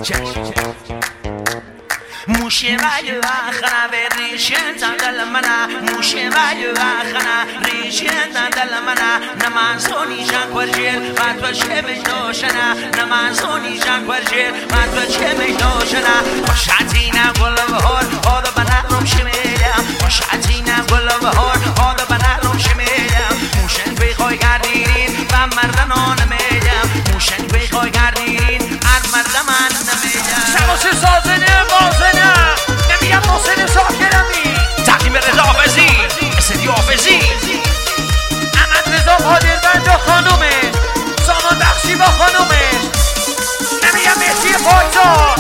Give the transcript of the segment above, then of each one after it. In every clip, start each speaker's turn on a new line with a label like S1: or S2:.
S1: موشه ولی وخنا به ریشن دل منا موشه ولی وخنا ریشن دل منا نمازونی جان ورجل ما تو چه میدوشنا نمازونی جان ورجل ما تو چه میدوشنا خوشاتینا گل بهار آد بنارم شمیدم خوشاتینا گل بهار آد بنارم شمیدم موشن بخوای گردین و مردان نمیدم موشن بخوای گردین هر مردمان نمیدم
S2: شماش سازنه بازنه نمیگم محسن شاکرمی
S1: تقدیم رضا حافظی استدی حافظی
S2: احمد رضا قادربند و خانومش سامان بخشی با خانومش نمیگم مهدی پایدار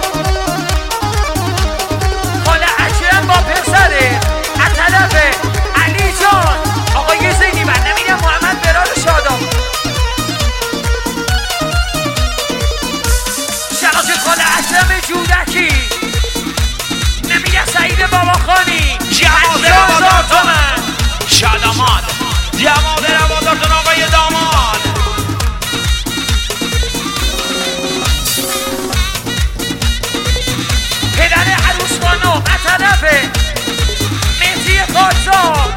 S2: خاله اکرم با پسره از طرف علی جان آقای زینی من نمیگم محمد برار شادم شناش خاله اکرم جودکی نمیگم سعید باباخانی
S1: جواد روادارتون شاداماد جواد روادارتون آقای داماد
S2: پدر عروس خانم از طرف مهدی قاجار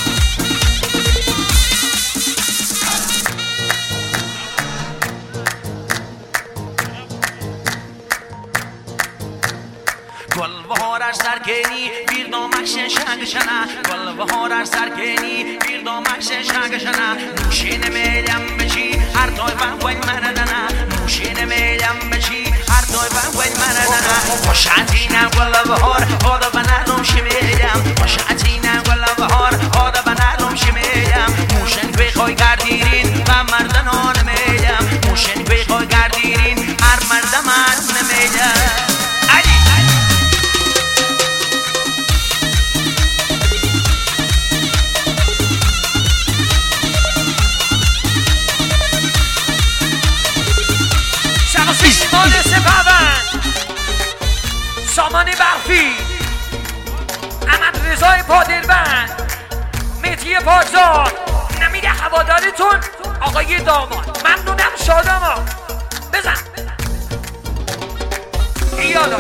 S1: گل سرکنی بیر دامکش شنگشنا گل سرکنی بیر دامکش شنگشنا نوشین میلم بچی هر توی وین مردنا نوشین میلم بچی هر توی وین مردنا خوشاتینا گل بهار آد بنارم شمیدم خوشاتینا گل بهار آد بنارم شمیدم موشن بخوای گردین و مردان نمیدم موشن بخوای گردین هر مردمان نمیدم
S2: سیمان سپهبند سامان برفی احمد رضا قادربند مهدی پایدار نمیده هوادارتون آقای داماد ممنونم شاداما بزن ایالا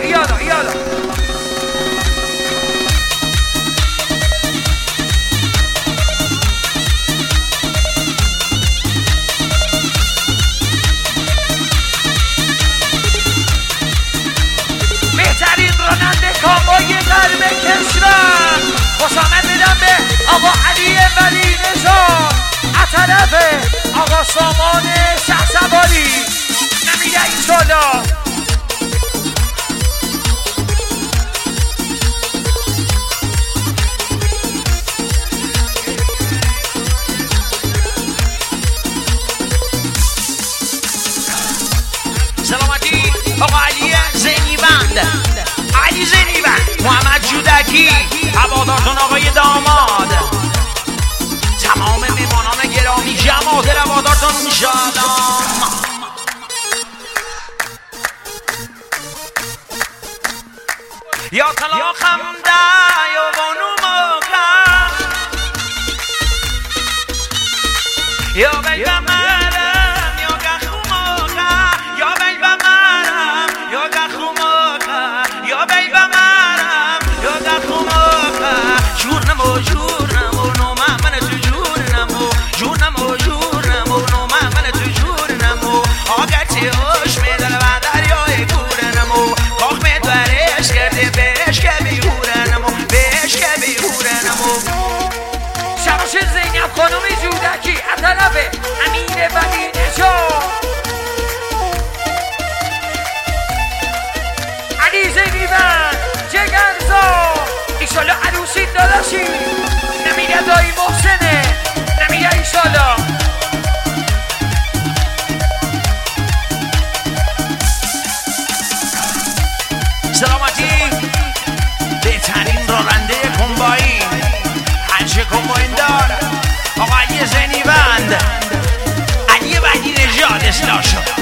S2: بهترین راننده کامبای غرب کشور خوش آمد میدم به آقا علی ولی نژاد از طرف آقا سامان شهسواری نمیده ایشالا
S1: سلامتی آقا علی زینی بند علی زینی بند محمد جودکی هوادارتون آقای داماد تمام میمانان گرامی جماعت هوادارتون شادام یا طلاقم دا یا بانو مکم یا بیبم مرم یا گخومکم یا بیبم مرم یا گخومکم یا بیبم مرم یا گخومکم جور نمو نومه من تو جور نمو نومه من تو جور نمو آگرچه هوش میدل و دریای گور نمو کاخ میدورش کرده بهش که بیهور نمو
S2: شماش زینب خانم جودکی از طرف امیر ولی نژاد علی زینی بند جگرزا ایشالا عروسی داداشی نمیگه دایی محسنه نمیگه ایشالا
S1: سلامتی بهترین راننده کمبایی هرچه کمباین دار آقا علی زینی بند علی ولی نژاد اصلاح شد